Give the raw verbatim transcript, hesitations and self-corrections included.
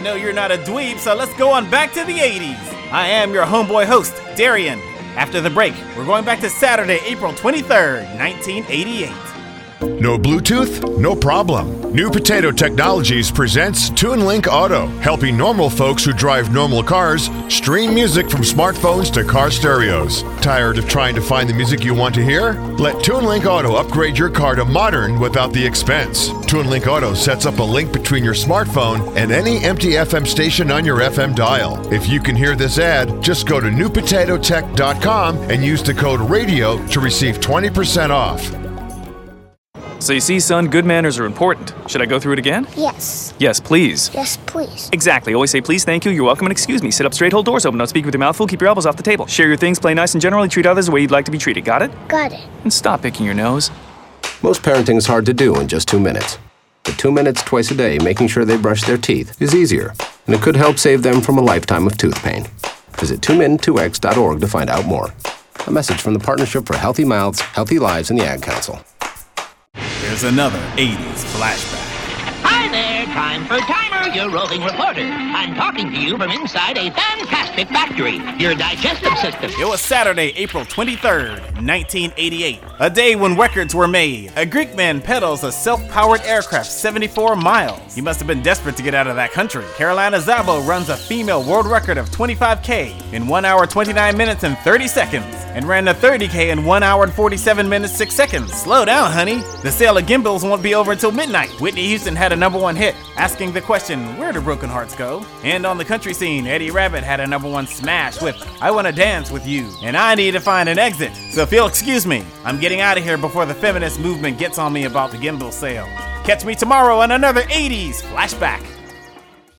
know you're not a dweeb, so let's go on back to the eighties. I am your homeboy host, Darian. After the break, we're going back to Saturday, April twenty-third, nineteen eighty-eight. No Bluetooth? No problem. New Potato Technologies presents TuneLink Auto, helping normal folks who drive normal cars stream music from smartphones to car stereos. Tired of trying to find the music you want to hear? Let TuneLink Auto upgrade your car to modern without the expense. TuneLink Auto sets up a link between your smartphone and any empty F M station on your F M dial. If you can hear this ad, just go to new potato tech dot com and use the code RADIO to receive twenty percent off. So you see, son, good manners are important. Should I go through it again? Yes. Yes, please. Yes, please. Exactly. Always say please, thank you, you're welcome, and excuse me. Sit up straight, hold doors open, don't speak with your mouth full, keep your elbows off the table. Share your things, play nice, and generally treat others the way you'd like to be treated. Got it? Got it. And stop picking your nose. Most parenting is hard to do in just two minutes. But two minutes twice a day making sure they brush their teeth is easier, and it could help save them from a lifetime of tooth pain. Visit two min two x dot org to find out more. A message from the Partnership for Healthy Mouths, Healthy Lives, and the Ad Council. Here's another eighties flashback. Hi there, time for Timer, your roving reporter. I'm talking to you from inside a fantastic factory, your digestive system. It was Saturday, April twenty-third, nineteen eighty-eight, a day when records were made. A Greek man pedals a self-powered aircraft seventy-four miles. He must have been desperate to get out of that country. Carolina Szabo runs a female world record of twenty-five K in one hour, twenty-nine minutes, and thirty seconds, and ran a thirty K in one hour and forty-seven minutes, six seconds. Slow down, honey. The sale of gimbals won't be over until midnight. Whitney Houston had a number one hit, asking the question, where do broken hearts go? And on the country scene, Eddie Rabbitt had a number one smash with I Wanna Dance With You, and I need to find an exit. So if you'll excuse me, I'm getting out of here before the feminist movement gets on me about the gimbal sale. Catch me tomorrow on another eighties flashback.